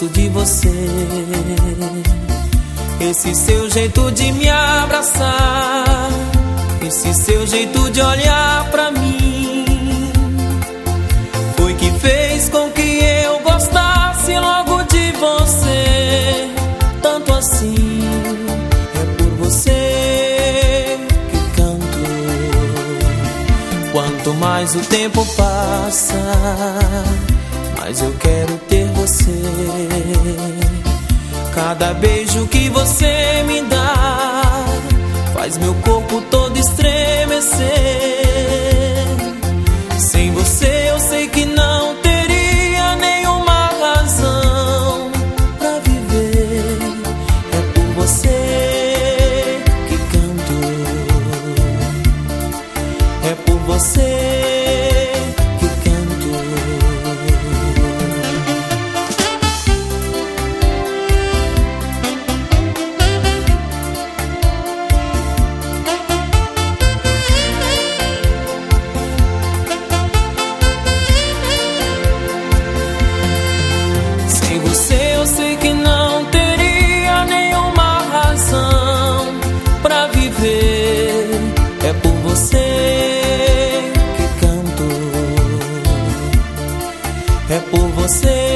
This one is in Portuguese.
gosto de você. Esse seu jeito de me abraçar, esse seu jeito de olhar pra mim, foi que fez com que eu gostasse logo de você. Tanto assim, é por você que canto. Quanto mais o tempo passa, mais eu quero ter você. Cada beijo que você me dá faz meu corpo todo estremecer. Sem você eu sei que não teria nenhuma razão pra viver. É por você que canto, é por você. Eu sei que não teria nenhuma razão pra viver. É por você que canto, é por você